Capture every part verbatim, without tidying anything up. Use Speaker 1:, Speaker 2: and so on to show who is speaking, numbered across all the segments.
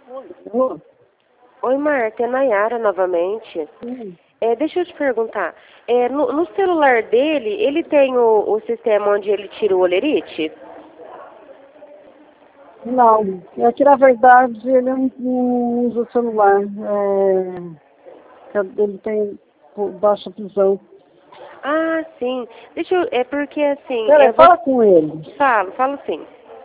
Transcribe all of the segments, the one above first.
Speaker 1: Alô?
Speaker 2: Oi, Marta, é Nayara novamente.
Speaker 1: Sim.
Speaker 2: É, deixa eu te perguntar, é, no, no celular dele, ele tem o, o sistema onde ele tira o olerite?
Speaker 1: Não, é que na verdade ele não, não usa celular. É, ele tem baixa visão.
Speaker 2: Ah, sim. Deixa eu, é porque assim...
Speaker 1: Peraí,
Speaker 2: é,
Speaker 1: fala
Speaker 2: você-
Speaker 1: com ele.
Speaker 2: Falo, falo sim.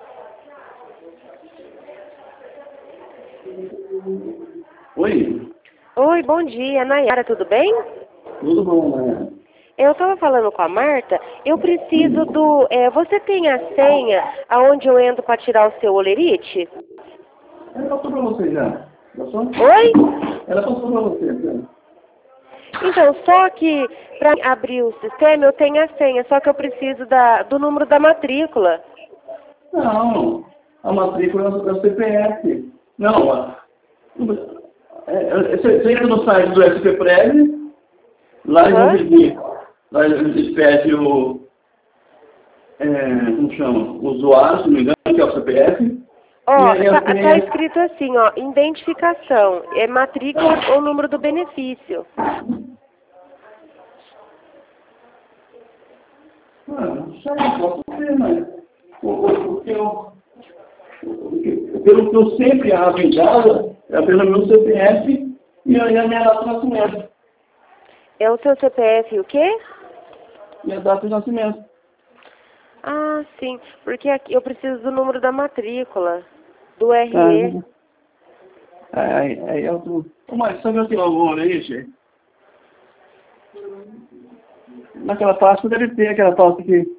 Speaker 3: Oi,
Speaker 2: Oi, bom dia, Nayara, tudo bem?
Speaker 3: tudo bom, né?
Speaker 2: Eu estava falando com a Marta, eu preciso do... É, você tem a senha aonde eu entro para tirar o seu olerite?
Speaker 3: Ela passou pra você já. Passou?
Speaker 2: Oi?
Speaker 3: Ela passou pra você, já.
Speaker 2: Então, só que para abrir o sistema eu tenho a senha, só que eu preciso da, do número da matrícula.
Speaker 3: Não, a matrícula é o C P F. Não, a, é, é, você você entra no site do S P Prev, lá eles vão
Speaker 2: Aham.
Speaker 3: pedir, lá eles pedem o, é, como chama, o usuário, se não me engano, que é o C P F, e
Speaker 2: Ó,
Speaker 3: aí
Speaker 2: tá,
Speaker 3: a
Speaker 2: tá
Speaker 3: senha...
Speaker 2: escrito assim, ó, identificação, é matrícula ou número do benefício.
Speaker 3: Ah, não sei, posso ver, mas o, o, o que eu, o que- pelo que eu sempre abro em casa, é pelo meu C P F e a, e a minha data de nascimento.
Speaker 2: É o seu C P F e o quê?
Speaker 3: Minha data de nascimento.
Speaker 2: Ah, sim, porque aqui eu preciso do número da matrícula, do R E.
Speaker 3: Ah, aí, aí eu tô... Ô, mas sabe aquele amor aí, gente? Naquela pasta deve ter aquela pasta aqui.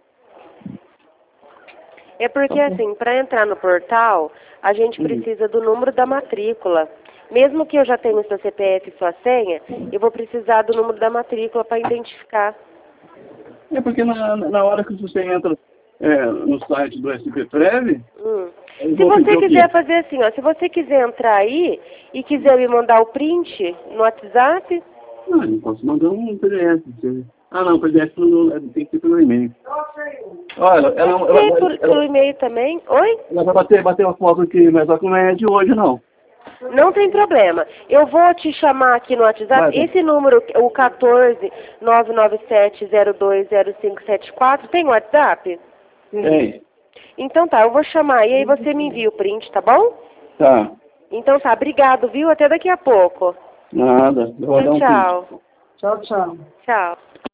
Speaker 2: É porque assim, para entrar no portal, a gente
Speaker 3: Hum.
Speaker 2: precisa do número da matrícula. Mesmo que eu já tenha o seu C P F e sua senha, eu vou precisar do número da matrícula para identificar.
Speaker 3: É porque na, na hora que você entra é, no site do S P Prev,
Speaker 2: Hum.
Speaker 3: eles
Speaker 2: Se
Speaker 3: vão pedir
Speaker 2: você
Speaker 3: o
Speaker 2: quiser
Speaker 3: quê?
Speaker 2: fazer assim, ó, se você quiser entrar aí e quiser me mandar o print no WhatsApp,
Speaker 3: Não, eu posso mandar um P D F. você- Ah, não, P D F não, tem que ser pelo e-mail. Olha, ela, ela,
Speaker 2: pode ser
Speaker 3: ela,
Speaker 2: por, pelo
Speaker 3: ela,
Speaker 2: e-mail também. Oi?
Speaker 3: ela vai bater, bater uma foto aqui, mas só que não é de hoje, não.
Speaker 2: Não tem problema. Eu vou te chamar aqui no WhatsApp.
Speaker 3: Vai, vai.
Speaker 2: Esse número, o quatorze, nove nove sete, zero dois zero cinco sete quatro, tem WhatsApp?
Speaker 3: Tem.
Speaker 2: Então tá, eu vou chamar e aí você me envia o print, tá bom?
Speaker 3: Tá.
Speaker 2: Então tá, obrigado, viu? Até daqui a pouco.
Speaker 3: Nada. Eu vou dar
Speaker 2: Tchau,
Speaker 3: um print.
Speaker 2: tchau.
Speaker 1: Tchau, tchau.
Speaker 2: Tchau.